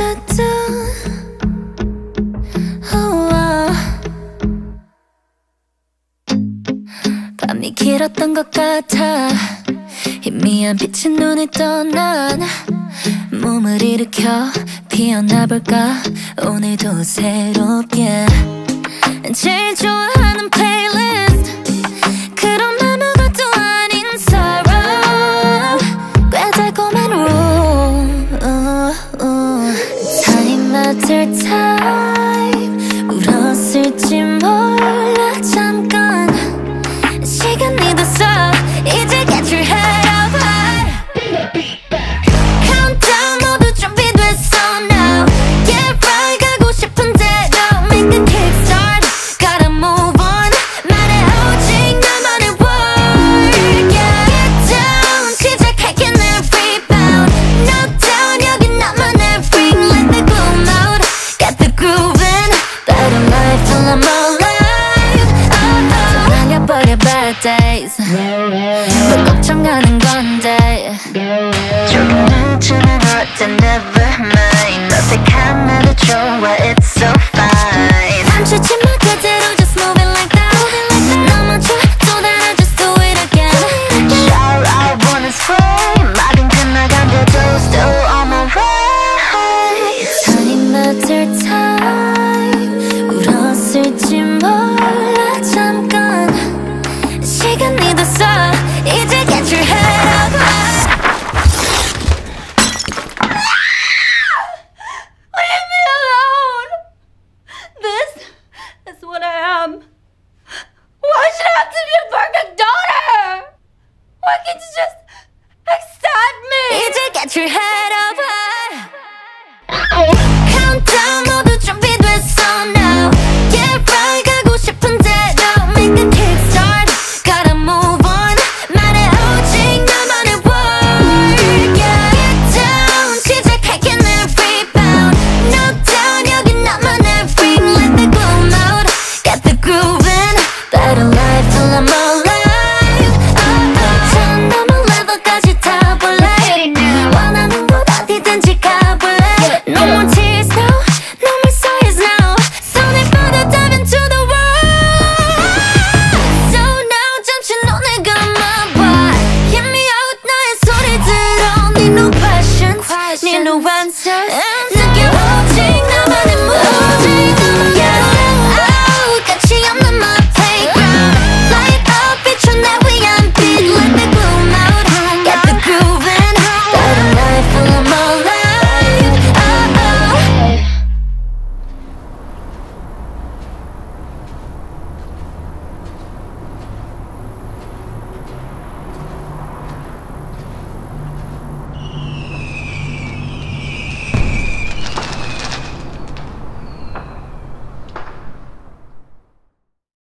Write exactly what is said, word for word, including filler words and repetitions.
두두두두두. 우와. 밤이 길었던 것 같아. 희미한 빛이 눈을 떠난 몸을 일으켜 피어나볼까 오늘도 새롭게. 제일 좋아하는 플레이리스트 그런 아무것도 아닌 sorrow 꽤 달콤한 room. Time after time 울었을지 몰라 잠깐 시간이 됐어 이제 get your head up high. Countdown 모두 준비됐어 now get right 가고 싶은 대로 make a kickstart gotta move on 말해 오직 나만의 word yeah. Get down 시작할게 내 rebound no down 여긴 나만의 ring let the gloom out got the grooving better life till I'm alive. Oh oh 날려버려 bad days 뭘 걱정하는 건데 조금 눈치는 어때 never mind 어색한 나도 좋아 it's so fine 멈추지 마 그대로 just move it like that 너만 좋아 또 다른 just do it again All I want is free 말은 끝나간데도 still on my way Time after time 울었을지 몰라 잠깐 시간이 됐어 이제 get your head up high. Leave me alone. This is what I am. Why should I have to be a perfect daughter? Why can't you just